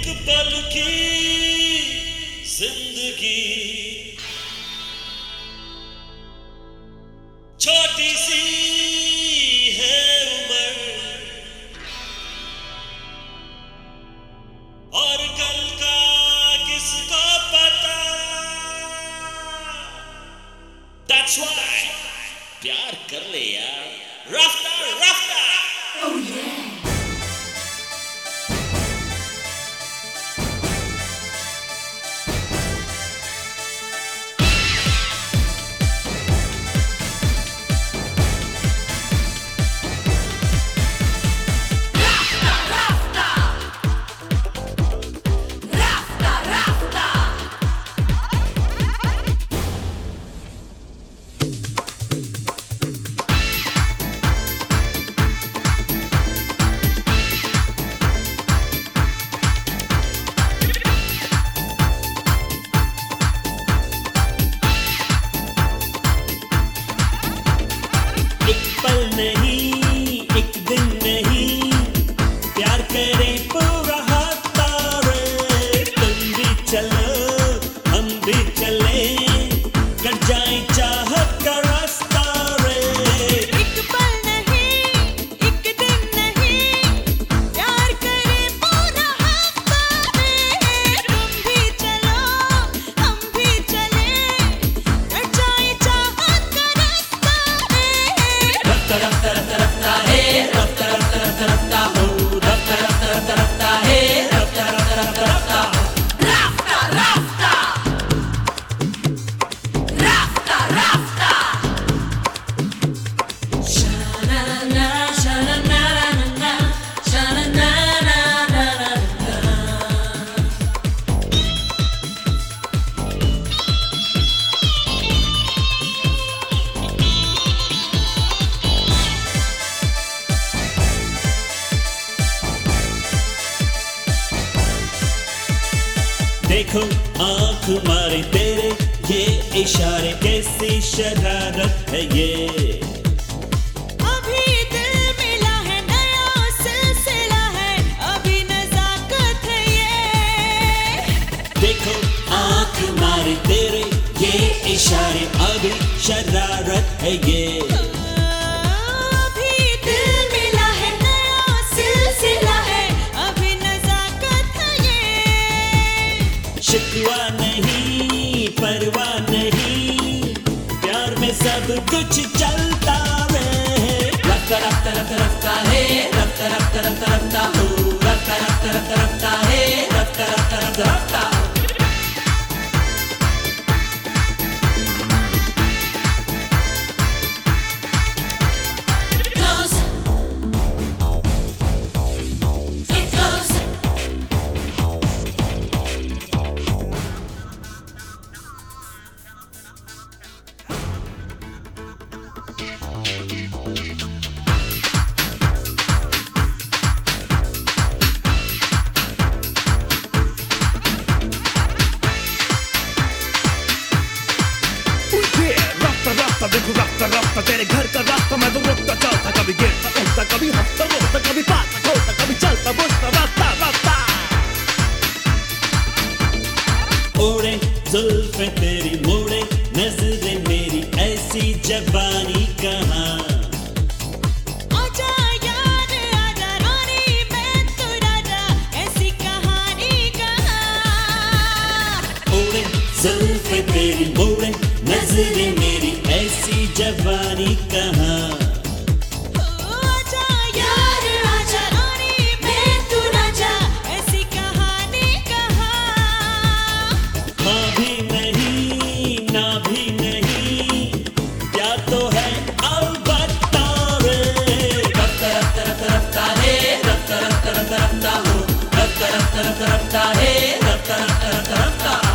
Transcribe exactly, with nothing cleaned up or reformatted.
पल की जिंदगी छोटी सी है उम्र और कल का किसको पता। That's why प्यार कर ले यार रफ्ता रफ्ता। Oh yeah। नहीं एक दिन नहीं प्यार करे पूरा हफ्ता रे। तुम भी चलो हम भी चले कट जाए चाहत का रास्ता रे। एक पल नहीं एक दिन नहीं प्यार करे पूरा हफ्ता रे। तुम भी चलो हम भी चले कट जाए चाहत का रास्ता रे। रफ्ता रफ्ता रफ्ता है रफ्ता रफ्ता रफ्ता रफ्ता हो रफ्ता रफ्ता रफ्ता रफ्ता है रफ्ता रफ्ता रफ्ता रफ्ता रफ्ता रफ्ता रफ्ता रफ्ता शाना ना शाना ना ना शाना ना ना ना देखो आँख मारे तेरे ये इशारे कैसी शरारत है ये। अभी दिल मिला है नया सिलसिला है अभी नजाकत है ये। देखो आँख मारे तेरे ये इशारे अभी शरारत है ये। अभी दिल मिला है नया सिलसिला है अभी नजाकत है ये। शिकवा नहीं परवाह नहीं प्यार में सब कुछ चलता है। रफ्ता रफ्ता रफ्ता रफ्ता है रफ्ता रफ्ता रफ्ता रफ्ता हो रफ्ता रफ्ता रफ्ता रफ्ता है रफ्ता रफ्ता रफ्ता रफ्ता। Close. Get close. रास्ता देखो रास्ता रास्ता तेरे घर का रास्ता मैं तो रुकता चलता कभी गिरता उठता कभी हंसता रोता कभी पाता खोलता कभी चलता बुझता रास्ता रास्ता। ओढ़े जुल्फे तेरी मोड़े नजरें मेरी ऐसी जवानी कहाँ। आजा यार आजा रानी मैं तो राजा ऐसी कहानी कहाँ। ओढ़े जुल्फे तेरी मोड़े नजरें मेरी ऐसी जवानी कहाँ। आजा यार आजा रानी मैं तो राजा ऐसी कहानी कहाँ। हाँ भी नहीं ना भी नहीं प्यार तो है अलबत्ता रे। रफ्ता रफ्ता रफ्ता रफ्ता है रफ्ता रफ्ता रफ्ता रफ्ता हो रफ्ता रफ्ता रफ्ता रफ्ता है रफ्ता रफ्ता रफ्ता रफ्ता।